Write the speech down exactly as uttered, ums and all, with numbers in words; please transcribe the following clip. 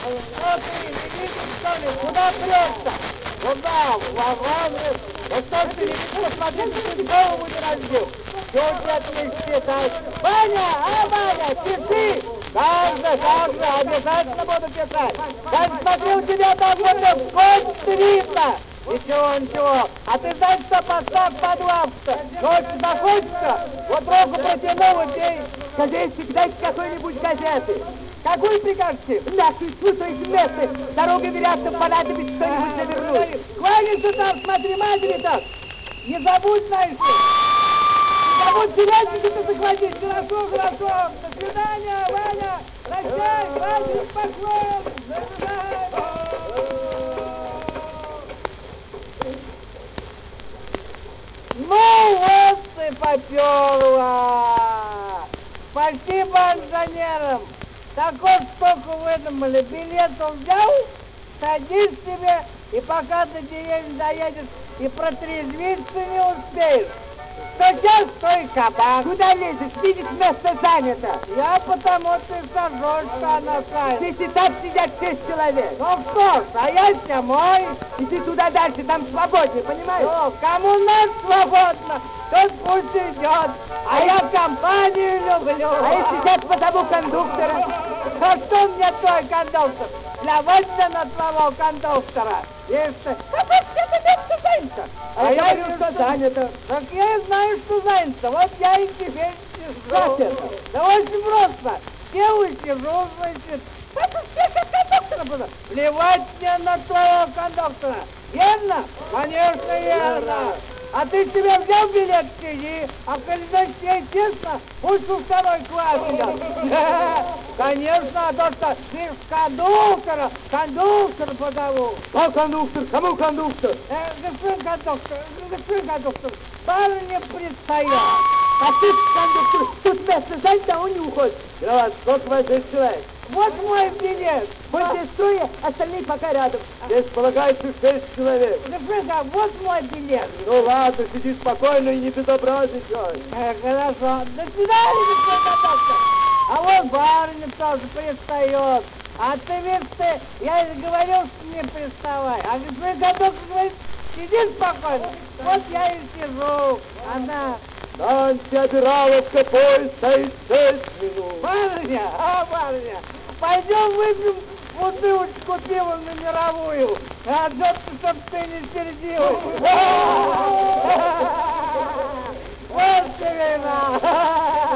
Ну ты не видишь, что ли? Куда прешься? Куда? В лаванду? Да что ж ты не видишь, посмотри, ты голову не разбил. Что у тебя отвлечься, а? Ваня, а, Ваня, часы! Как же, как же, обязательно буду писать. Да смотри, у тебя должно быть скотч видно. Ничего, ничего. А ты знаешь, что поставь под лавку-то? Ночью захочется, вот руку протянул и пей. Газетчик, дайте какой-нибудь газеты. Какую прикажете? Наши слушайте место. Дорога вероятно понадобится что-нибудь завернуть. Кланяйся там, смотри, матери-то. Не забудь, знаешь ли. Не забудь телятники-то захватить. Хорошо, хорошо. До свидания, Ваня. Прощай, Ваня, поклон. До свидания. Ну вот ты поперла! Спасибо инженерам! Так вот столько выдумали, билет взял, садись себе, и пока до деревни доедешь, и протрезвиться не успеешь. Что час, то и кабак. Куда лезешь? Видишь, место занято. Я потому-то и сажусь, что она занята. Здесь и так сидят шесть человек. Ну что ж, а я домой. Иди туда дальше, там свободнее, понимаешь? Ну, кому надо свободно, тот пусть идет. А я компанию люблю. А если сейчас позову кондуктора? А что мне твой кондуктор? Плевать на твоего кондуктора. Если... А, а я говорю, что занято. Так я и знаю, что занято. Вот я и теперь сижу. Как это? Да очень просто. Сел и сижу, значит. Это все как кондуктора было. Плевать мне на твоего кондуктора. Верно? Конечно, верно. А ты себе взял билет, сиди, а коли тебе честно, пусть у второй класс идет. Конечно, а то что ты кондуктора, кондуктор позову. А кондуктор? Кому кондуктор? Э, господин кондуктор, господин кондуктор, барыня предстоят. А ты, кондуктор, тут место занято, а он не уходит. Да, сколько вас здесь человек? Вот мой билет. Мы здесь трое, остальные пока рядом. Здесь полагается шесть человек. Господин, вот мой билет. Ну ладно, сиди спокойно и не безобразничай. Э, хорошо. До свидания, господин кондуктор. А вот барыня тоже предстает. А ты, ведь ты, я и говорил, что не приставай. А господин кондуктор говорит, сиди спокойно. Вот я и сижу. Она... Станция Обираловка, поезд стоит шесть минут. Барыня, а, барыня, пойдем выпьем бутылочку пива на мировую. А то, чтоб ты не сердилась. Вот тебе на.